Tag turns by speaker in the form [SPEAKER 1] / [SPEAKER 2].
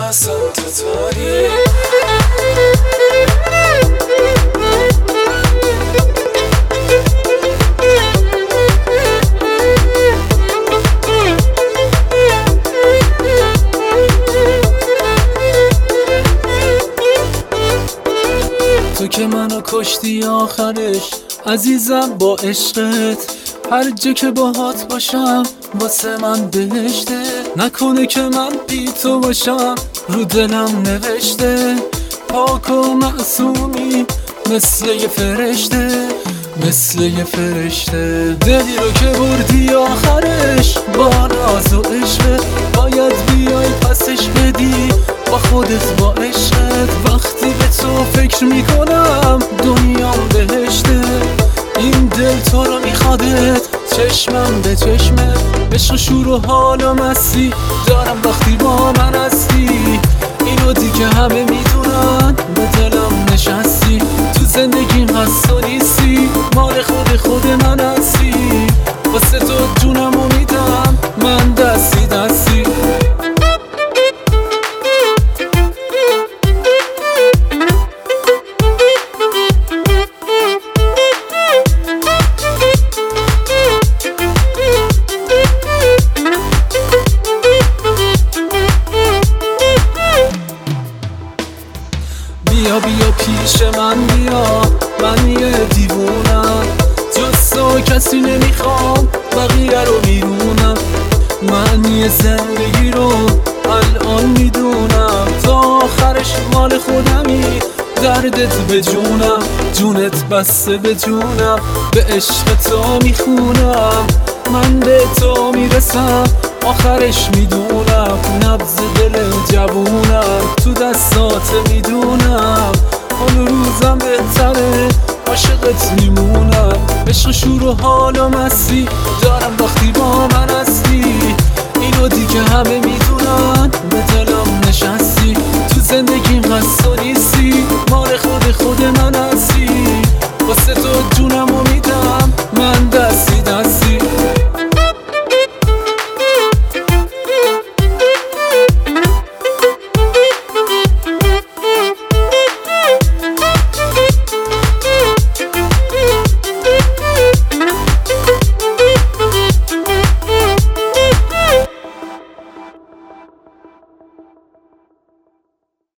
[SPEAKER 1] اصلا تو تاری. تو که منو کشتی آخرش عزیزم با عشقت، هر جا که باهات باشم واسه من بهشته. نکنه که من بی تو باشم رو دلم نوشته، پاک و معصومی مثل یه فرشته، مثل یه فرشته. دلی رو که بردی آخرش با ناز و عشقت، باید بیای پسش بدی با خودت با عشقت. وقتی به تو فکر میکنم دنیام بهشته، این دل تو رو میخوادت چشمم به چشمت. عشق شور و حال و مستی دارم وقتی با من هستی، اینو دیگه همه میدونن به دلم نشستی. تو زندگیم هست و نیستی، مال خود من هستی. واسه تو جونمو میدم من دستی دستی. بیا بیا پیش من بیا، من یه دیوونم، جز تو کسی نمیخوام بقیه رو میدونم. من یه زندگی رو الان میدونم، تا آخرش مال خودمی. دردت به جونم، جونت بسته به جونم، به عشق تو میخونم. من به تو میرسم آخرش میدونم، نبض دل جوونم تو دستات میدونم. اون روزم بهتره عاشقت میمونم. عشق شور و حال و مستی دارم وقتی با من هستی، اینو دیگه همه